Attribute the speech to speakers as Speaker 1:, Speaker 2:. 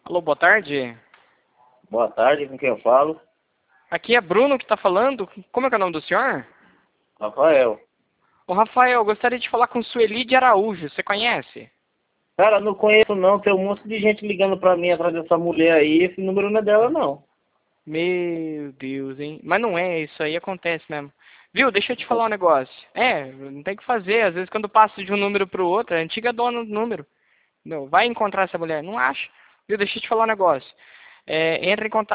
Speaker 1: Alô, boa tarde.
Speaker 2: Boa tarde, com quem eu falo?
Speaker 1: Aqui é Bruno que está falando. Como é que é o nome do senhor?
Speaker 2: Rafael.
Speaker 1: Ô, Rafael, gostaria de falar com Sueli de Araújo. Você conhece?
Speaker 2: Cara, não conheço não, tem um monte de gente ligando pra mim atrás dessa mulher aí, esse número não é dela não.
Speaker 1: Meu Deus, hein? Mas não é, isso aí acontece mesmo. Viu? Deixa eu te falar um negócio. Não tem o que fazer. Às vezes quando passa de um número para o outro, é a antiga dona do número. Não, vai encontrar essa mulher. Não acha. Viu? Deixa eu te falar um negócio. Entra em contato.